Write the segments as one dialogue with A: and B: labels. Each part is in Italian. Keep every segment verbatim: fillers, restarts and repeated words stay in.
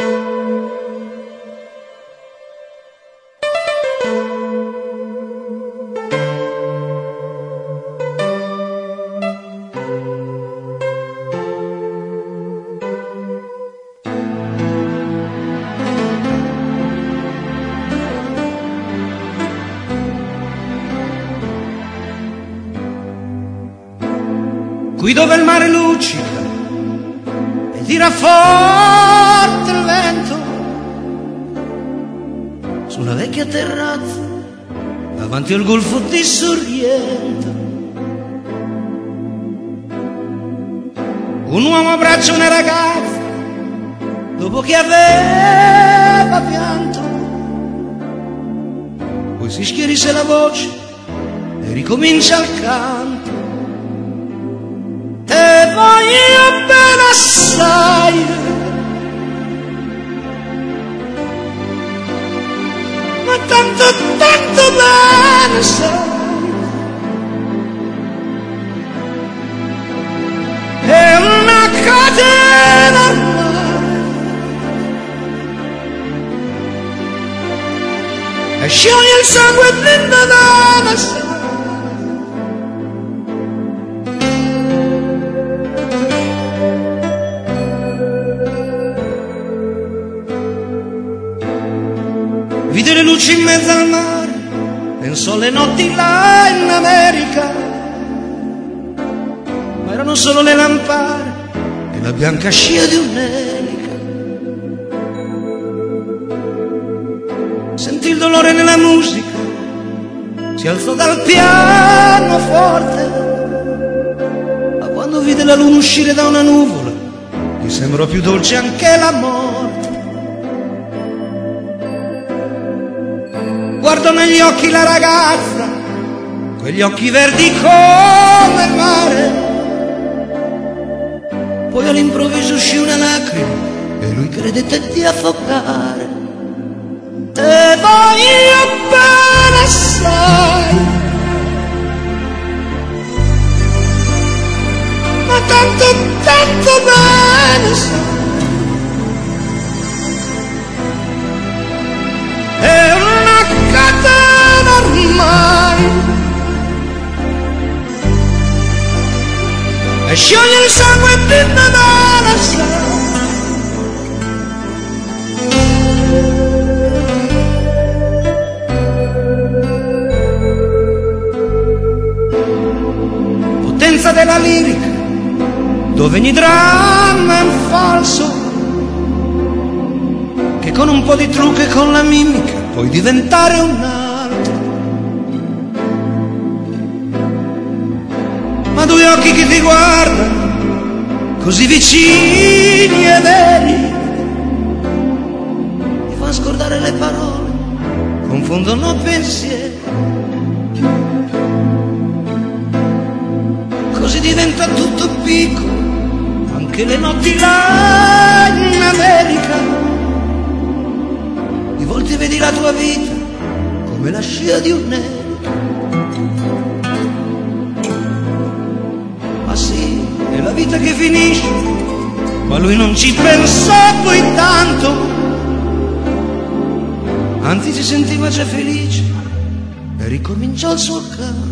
A: Qui dove il mare luccica e tira forte il vento, su una vecchia terrazza davanti al golfo di Sorrento, un uomo abbraccia una ragazza dopo che aveva pianto, poi si schierisse la voce e ricomincia il canto. Te voglio bene assai, ma tanto, tanto bene sai, è una catena ormai, e scioglie il sangue dentro da sai. Vide le luci in mezzo al mare, pensò alle notti là in America, ma erano solo le lampade e la bianca scia di un'elica. Sentì il dolore nella musica, si alzò dal pianoforte, ma quando vide la luna uscire da una nuvola, gli sembrò più dolce anche la morte. Guardò negli occhi la ragazza, quegli occhi verdi come il mare, poi all'improvviso uscì una lacrima e lui credette di affogare. Te voglio bene assai, ma tanto, tanto bene sai, è una catena ormai, e scioglie il sangue dentro da sai. Potenza della lirica, dove ogni dramma è un falso, che con un po' di trucco e con la mimica puoi diventare un altro. Ma due occhi che ti guardano, così vicini e veri, ti fanno scordare le parole, confondono pensieri. Così diventa tutto piccolo, anche le notti là in America. Di volte vedi la tua vita come la scia di un'elica. Ma sì, è la vita che finisce, ma lui non ci pensò poi tanto, anzi si sentiva già felice e ricominciò il suo canto.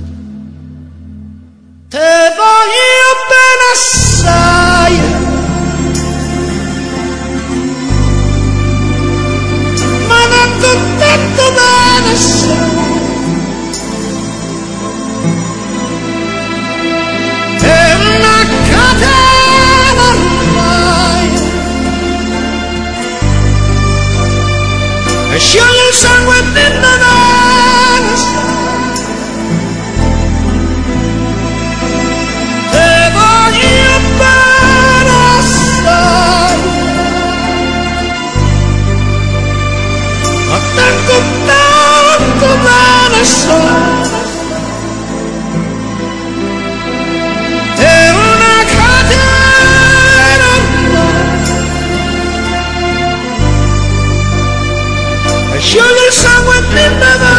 A: Te voglio bene assai, ma tanto, tanto bene sai, è una catena ormai, e scioglie il sangue dentro da sai. Tanto, tanto bene so, è una catena ormai, e scioglie il sangue dentro da